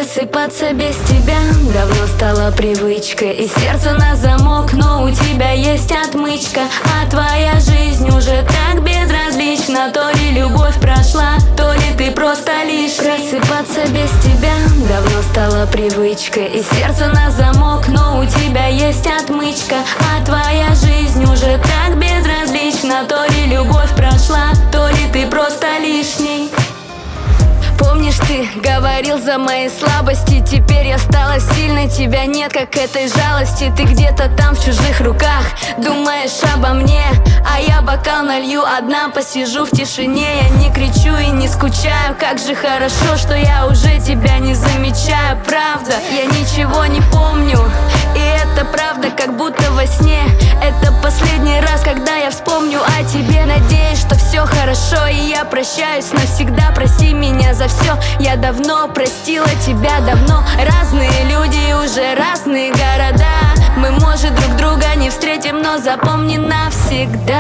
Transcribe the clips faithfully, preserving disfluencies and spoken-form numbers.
Просыпаться без тебя давно стало привычкой, и сердце на замок, но у тебя есть отмычка. А твоя жизнь уже так безразлична. То ли любовь прошла, то ли ты просто лишний. Просыпаться без тебя давно стало привычкой, и сердце на замок, но у тебя есть отмычка. А твоя жизнь уже так безразлична. То ли любовь прошла, то ли ты просто лишний. Помнишь, ты говорил за мои слабости, теперь я стала сильной, тебя нет, как этой жалости. Ты где-то там в чужих руках, думаешь обо мне, а я бокал налью одна, посижу в тишине. Я не кричу и не скучаю, как же хорошо, что я уже тебя не замечаю. Правда, я ничего не помню, и это правда, как будто во сне. Это последний раз, когда я вспомню о тебе. Надеюсь, что все хорошо, и я прощаюсь навсегда. Прости меня за все, я давно простила тебя, давно. Разные люди, уже разные города. Мы, может, друг друга не встретим, но запомни навсегда.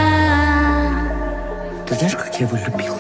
Ты знаешь, как я его любила?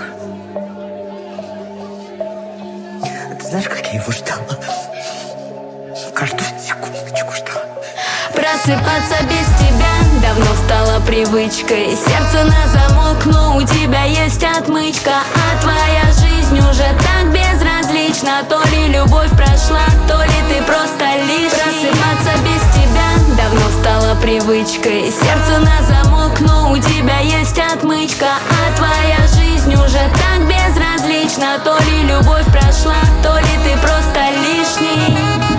Ты знаешь, как я его ждала? Каждую секундочку ждала. Просыпаться без тебя давно стало привычкой, сердце на замок, но у тебя есть отмычка. А твоя жизнь уже так безразлична. То ли любовь прошла, то ли ты просто лишний. Просыпаться без тебя давно стало привычкой, сердце на замок, но у тебя есть отмычка. А твоя жизнь уже так безразлична. То ли любовь прошла, то ли ты просто лишний.